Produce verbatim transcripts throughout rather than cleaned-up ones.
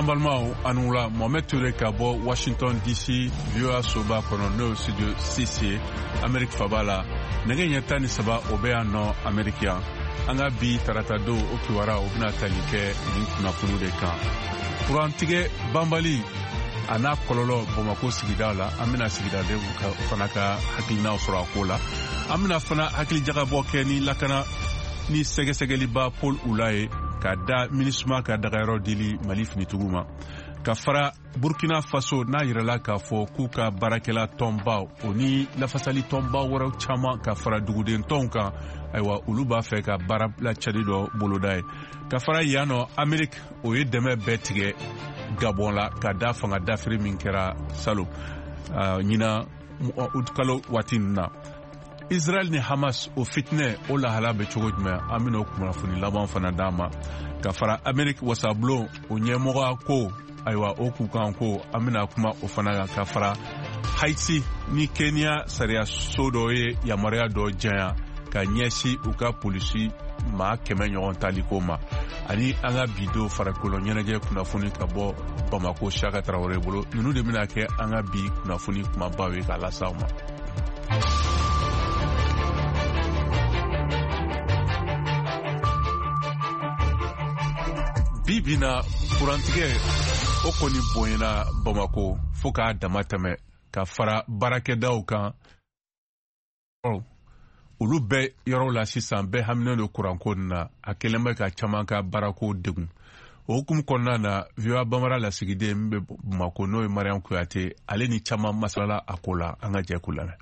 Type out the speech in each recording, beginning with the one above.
Ambalmao Anoula Mohamed Touré Kabo Washington D C V O A Soba Kono Studio C C Amerique Fabala Nege Nyatani Saba Obea no Amerikia Anga bi taratado okiwara obina talike ni funu de kan Kurantige Bambali ana kololo Bamako sigida la amina sigida de fana ka hakilina sura kola amina fana hakili jaga boke ni lakana ni sege segeli ba Paul Oulaye ka da minisma ka daga yɔrɔ dili Mali finituguma ka fara Burkina Faso n'a yirala k'a fɔ k'u ka baarakɛla tɔnbaw o ni lafasali tɔnbaw wɛrɛw caman ka fara duguden tɔnw kan ayiwa olu b'a fɛ ka baara la cɛli dɔ boloda ye ka fara yan nɔ Ameriki o ye dɛmɛ bɛɛ tigɛ Gabon la ka da fanga dafiri min kɛra salo ɲina kalo waati ninnu na Israel ni Hamas o fitnɛ o lahala bɛ cogo jumɛn an bɛna o kunnafoni laban fana d'a ma ka fara Ameriki wasabulon o ɲɛmɔgɔ ko ayiwa o kukan ko an bɛna kuma o fana kan ka fara Haiti ni Kenya sariya so dɔ ye yamaruya dɔ janya ka ɲɛsi u ka polisi maa kɛmɛ ɲɔgɔn taliko ma ani an ka bido farakolo ɲɛnajɛ kunnafoni ka bɔ Bamako Saka Traoré bolo ninnu de bɛna kɛ an ka bi kunnafoni kumabaw ye k'a lase aw ma. Bibina kurantigɛ o kɔni bonyana Bamako fo k'a dama tɛmɛ ka fara baarakɛdaw kan olu bɛɛ yɔrɔw la sisan bɛɛ haminen don kuranko na a kɛlen bɛ ka caman ka baarako degun o hukumu kɔnɔna na V O A Bamara lasigiden min bɛ Bamako n'o ye Mariam Kuyate ale ni caman masalala a ko la an ka jɛ k'u lamɛn.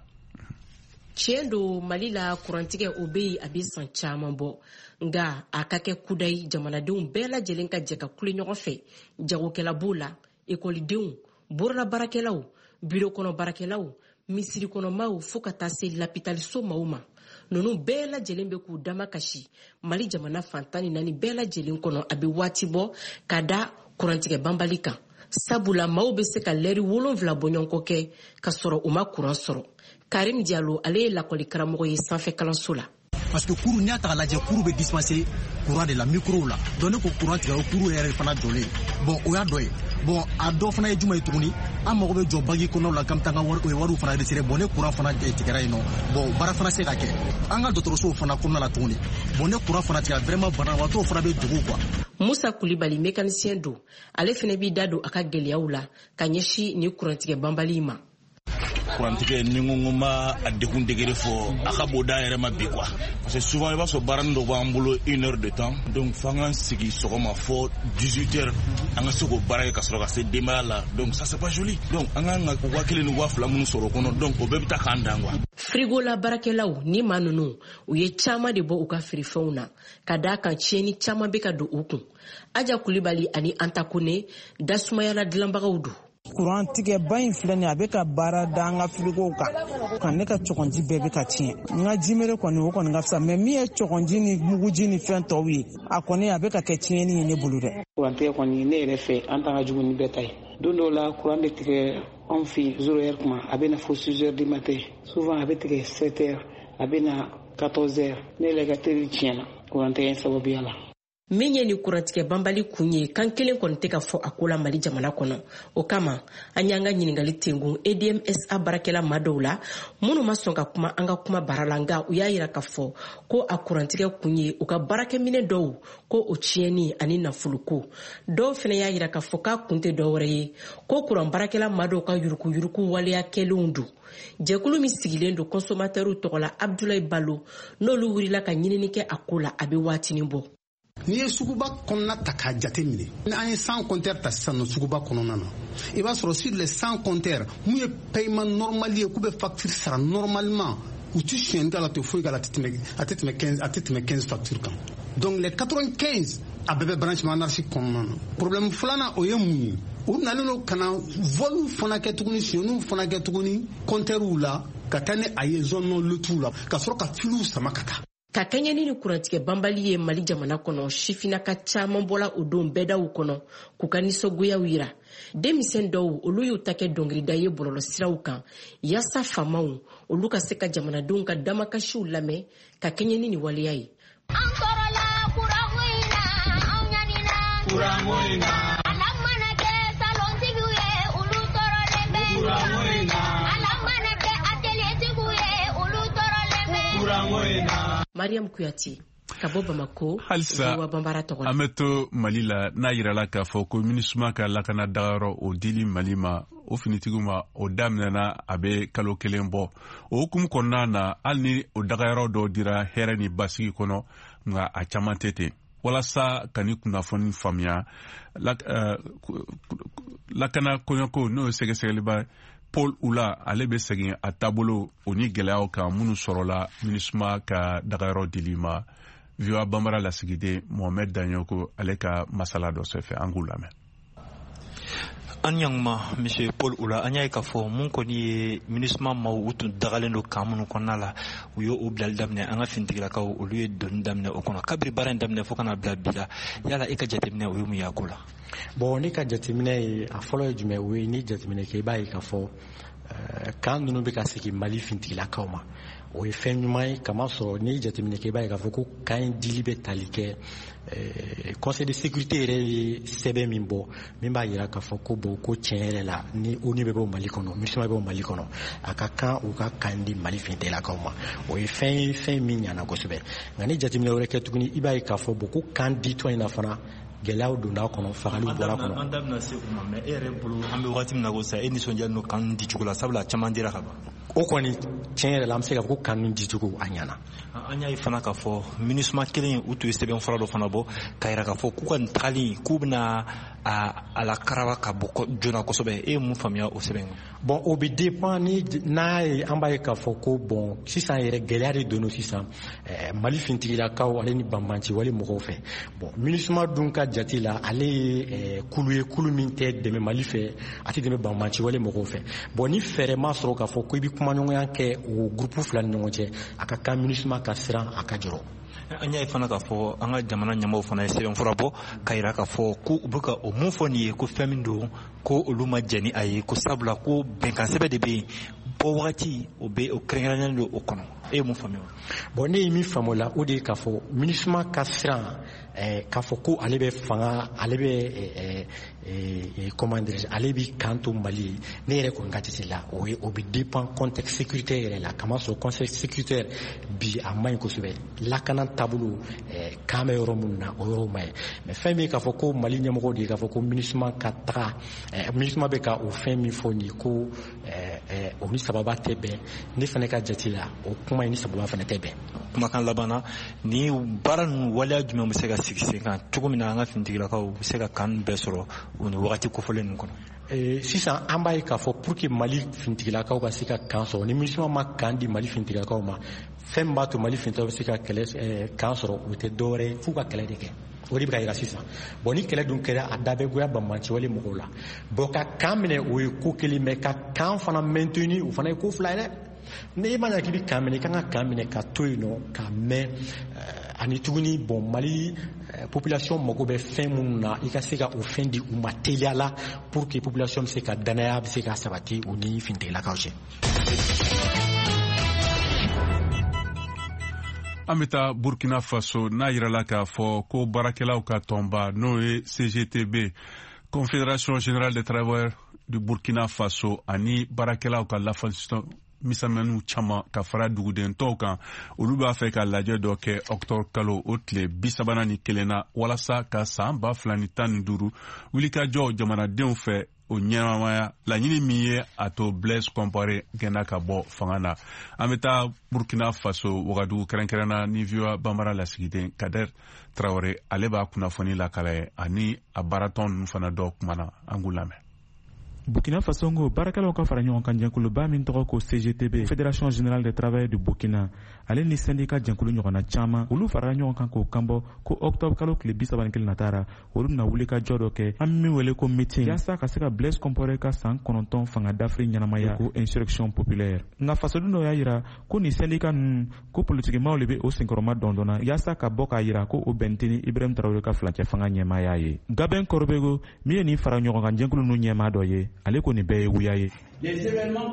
Tiɲɛ don Mali la kurantigɛ o bɛ yen a bɛ san caman bɔ nga a ka kɛ kuda ye jamanadenw bɛɛ lajɛlen ka jɛ ka kule ɲɔgɔn fɛ jagokɛla b'o la ekɔlidenw borola baarakɛlaw biro kɔnɔ baarakɛlaw misiri kɔnɔmaw fo ka taa se lapitaliso maaw ma ninnu bɛɛ lajɛlen bɛ k'u dama kasi Mali jamana fantan ni naani bɛɛ lajɛlen kɔnɔ a bɛ waati bɔ ka da kurantigɛ banbali kan sabula maaw bɛ se ka lɛri wolonwula bɔɲɔgɔnko kɛ ka sɔrɔ u ma kuran sɔrɔ. Karim Diallo ale ye lakɔli karamɔgɔ ye sanfɛ kalanso la. Parce que cours n'y a ta lajɛ cours bɛ dispenser courant de la micro la donc ne ko courant tigɛ o cours yɛrɛ fana jɔlen bon o y'a dɔ ye bon a dɔ fana ye jumɛn ye tuguni an mago bɛ jɔ bagi kɔnɔw la k'an bɛ taa an ka wariw fana resserrer bon ne courant fana tigɛra yen nɔ bon baara fana se ka kɛ an ka dɔgɔtɔrɔsow fana kɔnɔna la tuguni bon ne courant fana tigɛra vraiment banabagatɔw fana bɛ dogo quoi. Musa Kulibali mécanicien don ale fana b'i da don a ka gɛlɛyaw la ka ɲɛsin ni kurantigɛ banbali ma. Kurantigɛ ni ngo ma a dekun degere fɔ a ka bɔ da yɛrɛ ma bi quoi parce que souvent i b'a sɔrɔ baara dɔ b'an bolo une heure de temps donc f'an ka sigi sɔgɔma fɔ dix-huit heures an ka se k'o baara kɛ ka sɔrɔ ka se denbaya la donc ça c'est pas joli donc an ka ka waa kelen ni waa fila minnu sɔrɔ o kɔnɔ donc o bɛɛ bɛ taa k'an dan quoi. Frigo la baarakɛlaw ni maa ninnu u ye caman de bɔ u ka feerefɛnw na ka d'a kan tiɲɛni caman bɛ ka don u kun Aja Kulibali ani Anta Kone dasumayala dilanbagaw don. Courant tigɛ ba in filɛ nin a bɛ ka baara da an ka frigo kan kan ne ka cɔgɔnji bɛɛ bɛ ka tiɲɛ n ka jimere kɔni o kɔni ka fisa mais min ye cɔgɔnji ni muguji ni fɛn tɔw ye a kɔni a bɛ ka kɛ tiɲɛni ye ne bolo dɛ. Courant tigɛ kɔni ne yɛrɛ fɛ an t'an ka jugu ni bɛɛ ta ye don dɔw la courant bɛ tigɛ anw fɛ zéro heure kuma a bɛ na fo six heures du matin souvent a bɛ tigɛ sept heures a bɛ na quatorze heures ne yɛrɛ ka teri tiɲɛna courant tigɛ in sababuya la. Min ye ni kurantigɛ banbali kun ye kan kelen kɔni tɛ ka fɔ a ko la Mali jamana kɔnɔ o kama an y'an ka ɲininkali tengun E D M S A baarakɛla maa dɔw la minnu ma sɔn ka kuma an ka kuma baara la nka u y'a yira k'a fɔ ko a kurantigɛ kun ye u ka baarakɛminɛ dɔw ko o tiɲɛni ani nafoloko dɔw fana y'a yira k'a fɔ k'a kun tɛ dɔwɛrɛ ye ko kuran baarakɛla maa dɔw ka yurukuyuruku waleya kɛlenw don. Jɛkulu min sigilen don consommateurs tɔgɔ la Abdoulaye Balo n'olu wulila ka ɲinini kɛ a ko la a bɛ waatinin bɔ. Ni ye suguba kɔnɔna ta k'a jate minɛ ni an ye cent compteurs ta sisan nɔ suguba kɔnɔna na i b'a sɔrɔ sur les cent compteurs mun ye paiement normal ye k'u bɛ facture sara normalement u ti siyɛnni k'a la te foyi k'a la a tɛ tɛmɛ a tɛ tɛmɛ quinze a tɛ tɛmɛ quinze factures kan donc les quatre-vingt-quinze a bɛɛ bɛ branchement anarchique kɔnɔna na problème filanan o ye mun ye u nalen don ka na vol fana kɛ tuguni siyɛnniw fana kɛ tuguni compteurs la ka taa ni a ye zone non lotiw la ka sɔrɔ ka filuw sama ka taa. Ka kɛɲɛni ni kurantigɛ banbali ye Mali jamana kɔnɔ sifinaka caman bɔla o don bɛɛ daw kɔnɔ k'u ka nisɔngoyaw yira denmisɛn dɔw olu y'u ta kɛ dɔnkilida ye bɔlɔlɔsiraw kan yaasa faamaw olu ka se ka jamanadenw ka damakasiw lamɛn ka kɛɲɛni ni waleya ye. An kɔrɔla kuramoyina anw ɲanina kuramoyina ala mana Mariam Kuyati ka bɔ Bamako. Halisa an bɛ to Mali la n'a yirala k'a fɔ ko MINUSMA ka lakana dagayɔrɔ o dili Mali ma o finitigiw ma o daminɛna a bɛ kalo kelen bɔ o hukumu kɔnɔna na hali ni o dagayɔrɔ dɔw dira hɛrɛ ni basigi kɔnɔ nka a caman tɛ ten walasa ka ni kunnafoni faamuya lakana kɔɲɔko n'o ye sɛgɛsɛgɛliba Paul Oula ale bɛ segin a taabolo o ni gɛlɛyaw kan minnu sɔrɔla MINUSMA ka dagayɔrɔ dili ma V O A Bambara lasigiden Mohamed Danyoko ale ka masala dɔ sɛfɛ an k'u lamɛn. An ɲanguma Monsieur Paul Oula an y'a ye k'a fɔ mun kɔni ye MINUSMA maaw u tun dagalen don kan minnu kɔnɔna la u ye o bilali daminɛ an ka finitigilakaw olu ye donni daminɛ o kɔnɔ kabiri baara in daminɛ fo kana bila bi la yala e ka jateminɛ o ye mun y'a ko la. Bon ne ka jateminɛ ye a fɔlɔ ye jumɛn o ye ni jateminɛ kɛ i b'a ye k'a fɔ kan ninnu bɛ ka segin Mali finitigilakaw ma o ye fɛn ɲuman ye kama sɔrɔ ni jateminɛ kɛ i b'a ye k'a fɔ ko kan in dili bɛ tali kɛ Conseil de sécurité yɛrɛ ye sɛbɛn min bɔ min b'a jira k'a fɔ ko bon ko tiɲɛ yɛrɛ la ni O N U bɛ bɔ Mali kɔnɔ MINUSMA bɛ bɔ Mali kɔnɔ a ka kan u ka kan di Mali finitigilakaw ma o ye fɛn ye fɛn min ɲana kosɛbɛ nka ni jateminɛ wɛrɛ kɛ tuguni i b'a ye k'a fɔ bon ko kan ditɔ in na fana gɛlɛyaw donna kɔnɔ fagaliw bɔra kɔnɔ. An da bɛna se u ma mais e yɛrɛ bolo an bɛ wagati min na ko sisan e nisɔndiyalen don kan di cogo la sabula caman dira ka ban. O kɔni tiɲɛ yɛrɛ la an bɛ se k'a fɔ ko kan di cogo a ɲana. An y'a ye fana k'a fɔ MINUSMA kelen u tun ye sɛbɛn fura dɔ fana bɔ k'a jira k'a fɔ k'u ka nin tagali k'u bɛna a la karaba ka bɔ joona kosɛbɛ e ye mun faamuya o sɛbɛn kan. Bon o bɛ dépend ni n'a ye an b'a ye k'a fɔ ko bon sisan yɛrɛ gɛlɛya de donna sisan Mali finitigilakaw ale ni banbanci wale mɔgɔw fɛ bon MINUSMA dun ka jate la ale ye kulu ye kulu min tɛ dɛmɛ Mali fɛ a tɛ dɛmɛ banbanci wale mɔgɔw fɛ bon ni fɛɛrɛ ma sɔrɔ k'a fɔ ko i bɛ kumaɲɔgɔnya kɛ o groupe fila ni ɲɔgɔn cɛ a ka kan MINUSMA ka siran a ka jɔrɔ. An y'a ye fana k'a fɔ an ka jamana ɲɛmaaw fana ye sɛbɛn fura bɔ k'a jira k'a fɔ ko u bɛ ka o mun fɔ nin ye ko fɛn min don ko olu ma jɛn ni a ye ko sabula ko bɛnkan sɛbɛn de bɛ yen bɔ wagati o bɛ o kɛrɛnkɛrɛnnen don o kɔnɔ e ye mun faamuya. Bon ne ye min faamu o la o de ye k'a fɔ MINUSMA ka siran k'a fɔ ko ale bɛ fanga ale bɛ comment dirais-je ale bɛ kan to Mali ye ne yɛrɛ kɔni ka jate la o ye o bɛ dépend contexte sécuritaire yɛrɛ la kama sɔrɔ contexte sécuritaire bi a man ɲi kosɛbɛ lakana taabolo kan bɛ yɔrɔ minnu na o yɔrɔ ma ɲi mais fɛn min k'a fɔ ko Mali ɲɛmɔgɔw de ye k'a fɔ ko MINUSMA ka taga MINUSMA bɛ ka o fɛn min fɔ nin ye ko o ni sababa tɛ bɛn ne fana ka jate la o kuma in ni sababa fana tɛ bɛn. Kumakan laban na ni baara ninnu waleya jumɛn bɛ se ka sigi sen kan cogo min na an ka finitigilakaw bɛ se ka kan bɛɛ sɔrɔ o ni wagati kofɔlen ninnu kɔnɔ. Sisan an b'a ye k'a fɔ pour que Mali finitigilakaw ka se ka kan sɔrɔ ni MINUSMA ma kan di Mali finitigilakaw ma fɛn min b'a to Mali finitigilakaw bɛ se ka kɛlɛ kan sɔrɔ o tɛ dɔwɛrɛ ye f'u ka kɛlɛ de kɛ o de bɛ ka jira sisan bon ni kɛlɛ dun kɛra a da bɛ goya banbanci wale mɔgɔw la bon ka kan minɛ o ye ko kelen mais ka kan fana maintenir o fana ye ko fila ye dɛ. Ne e ma ɲa k'i bɛ kan minɛ i kan ka kan minɛ ka to yen nɔ ka mɛn ani tuguni bon Mali population mago bɛ fɛn minnu na i ka se ka o fɛn di u ma teliya la pour que population bɛ se ka danaya bɛ se ka sabati u ni finitigilakaw cɛ. An bɛ taa Burkina Faso n'a yirala k'a fɔ ko baarakɛlaw ka tɔnba n'o ye C G T B Confédération Générale des Travailleurs du Burkina Faso ani baarakɛlaw ka lafasitɔ misɛnmaniw caman ka fara duguden tɔw kan olu b'a fɛ ka lajɛ dɔ kɛ octobre kalo o tile bi sabanan ni kelen na walasa ka san ba fila ni tan ni duuru wulikajɔ jamanadenw fɛ o ɲɛnamaya laɲini min ye a to Blaise Compaoré gɛnna ka bɔ fanga na. An bɛ taa Burkina Faso Wagadugu kɛrɛnkɛrɛnna ni V O A Bambara lasigiden Kader Traoré ale b'a kunnafoni lakala ye ani a baaratɔn ninnu fana dɔ kumana an k'u lamɛn. Burkina Faso ngo baarakɛlaw ka fara ɲɔgɔn kan jɛnkuluba min tɔgɔ ko C G T B Fédération Générale des Travailleurs du Burkina ale ni syndicat jɛnkulu ɲɔgɔnna caman olu farala ɲɔgɔn kan k'o kanbɔ ko octobre kalo tile bi saba ni kelen natara olu bɛna wuli ka jɔ dɔ kɛ an min wele ko meeting yaasa ka se ka Blaise Compaoré ka san kɔnɔntɔn fanga dafiri ɲɛnamaya ko insurrection populaire nka fasoden dɔ y'a jira ko ni syndicat ninnu ko politikimaw le bɛ o senkɔrɔma dɔndɔnna yaasa ka bɔ k'a jira ko o bɛn tɛ ni Ibrahim Traoré ka fulancɛ fanga ɲɛmaaya ye. Gabin Korbego min ye nin fara ɲɔgɔn kan jɛnkulu ninnu ɲɛmaa dɔ ye ale ko nin bɛɛ ye wuya ye.